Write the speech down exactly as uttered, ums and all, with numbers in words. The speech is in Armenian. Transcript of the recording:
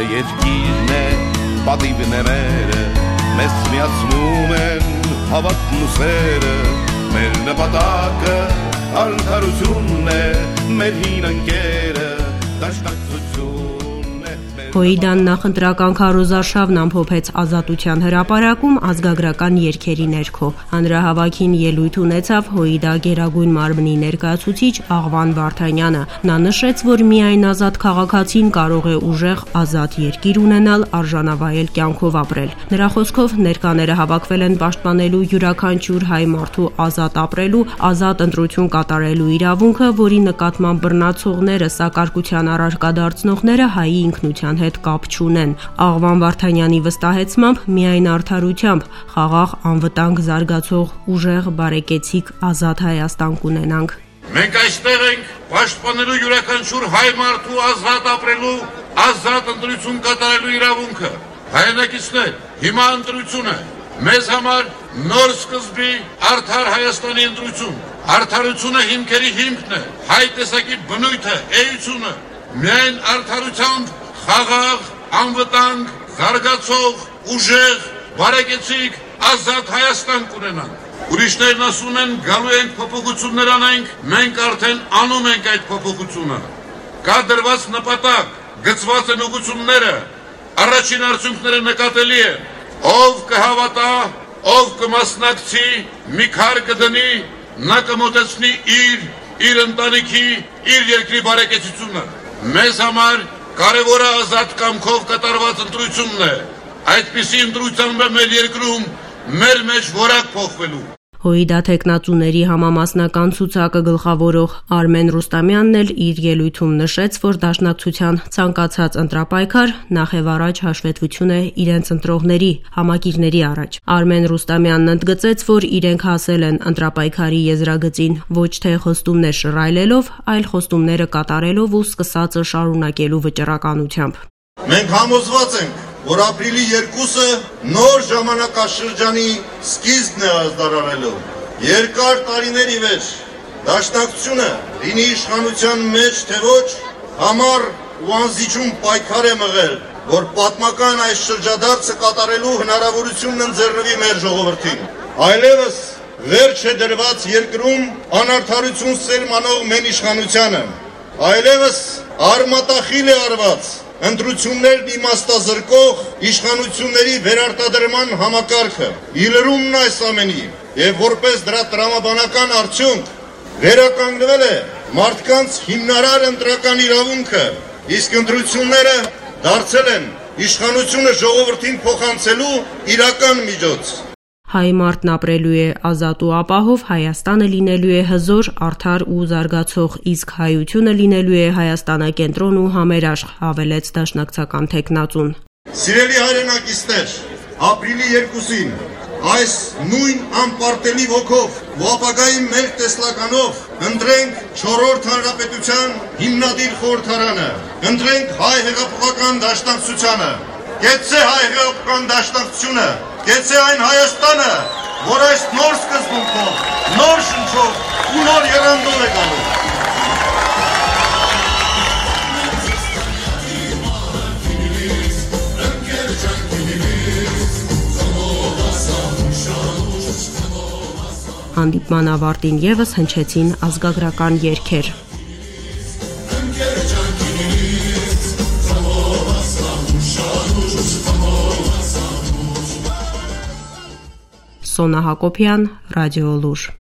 երկիրն է, պատիվն է մերը, մեզ միացնում են հավատն ու սերը, մեր նպատակը արդարությունն է, մեր հին ընկերը, դաշնակցություն։ Հոիդան նախընտրական քարոզարշավն ամփոփեց Ազատության հրապարակում ազգագրական երգերի ներքո։ Հանրահավաքին ելույթ ունեցավ Հոիդա գերագույն մարմնի ներկայացուցիչ Աղվան Վարդանյանը։ Նա նշեց, որ միայն ազատ քաղաքացին կարող է ուժեղ ազատ երկիր ունենալ, արժանավայել կյանքով ապրել։ Նրա խոսքով ներկաները հավաքվել են պաշտպանելու յուրաքանչյուր հայ մարդու ազատ ապրելու, ազատ ընտրություն կատարելու իրավունքը, որի նկատմամբ բռնացողները, սակարկության առարկա դարձնողները հայի ինքնության հետ կապ չունեն։ Աղվան Վարդանյանի վստահեցմամբ միայն արդարությամբ խաղաղ, անվտանգ, զարգացող, ուժեղ, բարեկեցիկ, ազատ Հայաստան կունենանք։ Մենք այստեղ ենք պաշտպանելու յուրաքանչյուր հայ մարդու ազատ ապրելու, ազատ ընտրություն կատարելու իրավունքը։ Հայրենակիցներ, հիմա ընտրություն է մեզ համար նոր սկզբի արդար Հայաստանի ընտրություն։ Արդարությունը հիմքերի հիմքն է, հայ տեսակի բնույթը, էությունը։ Միայն արդարությամբ խաղաղ, անվտանգ, զարգացող, ուժեղ, բարեկեցիկ, ազատ Հայաստան կունենանք։ Ուրիշներն ասում են գալու ենք փոփոխություններ անենք, մենք արդեն անում ենք այդ փոփոխությունը։ Կա դրված նպատակ, գծված են ուղղությունները, առաջին արդյունքները նկատելի են։ Ով կհավատա, ով կմասնակցի, մի քար կդնի, նա կմոտեցնի իր, իր ընտանիքի, իր երկրի բարեկեցությունը։ Մեզ համար կարևորը ազատ կամքով կատարված ընտրությունն է։ Այդպիսի ընտրությամբ է մեր երկրում մեր մեջ որակ փոխվելու։ Հոիդա թեկնածուների համամասնական ցուցակը գլխավորող Արմեն Ռուստամյանն էլ իր ելույթում նշեց, որ դաշնակցության ցանկացած ընտրապայքար նախև առաջ հաշվետվություն է իրենց ընտրողների, համակիրների առաջ։ Արմեն Ռուստամյանն ընդգծեց, որ իրենք հասել են ընտրապայքարի եզրագծին ոչ թե խոստումներ շռայլելով, այլ խոստումները կատարելով ու սկսածը շարունակելու վճռականությամբ։ Մենք համոզված ենք, որ ապրիլի երկուսը նոր ժամանակաշրջանի սկիզբն է ազդարարելու։ Երկար տարիների վեր դաշնակցությունը լինի իշխանության մեջ թե ոչ, համառ ու անզիջում պայքար է մղել, որ պատմական այս շրջադարձը կատարելու հնարավորությունն ընձեռնվի մեր ժողովրդին։ Այլևս վերջ է դրված երկրում անարդարություն սերմանող մեն իշխանությանը։ Այլևս արմատախիլ է արված ընտրություններն իմաստազրկող իշխանությունների վերարտադրման համակարգը, իլրումն այս ամենի, և որպես դրա տրամաբանական արդյունք վերականգնվել է մարդկանց հիմնարար ընտրական իրավունքը, իսկ ընտրությունները դարձել են իշխանությունը ժողովրդին փոխանցելու իրական միջոց։ Հայ մարդն ապրելու է ազատ ու ապահով, Հայաստանը լինելու է հզոր, արդար ու զարգացող, իսկ հայությունը լինելու է Հայաստանակենտրոն ու համերաշխ, հավելեց դաշնակցական թեկնածուն։ Սիրելի հայրենակիցներ, ապրիլի երկուսին այս նույն անպարտելի ոգով ու ապագայի մեր տեսլականով ընտրենք չորրորդ հանրապետության հիմնադիր խորհրդարանը, ընտրենք հայ հեղափոխական դաշնակցությանը, կեցցե հայ հեղափոխական դաշնակցությունը, կեցցե այն Հայաստանը, որ այս նոր սկզբունքով, նոր շնչով ու նոր եռանդով է գալու։ Հանդիպման ավարտին ևս հնչեցին ազգագրական երգեր։ Սոնա Հակոբյան, Ռադիո Լուր։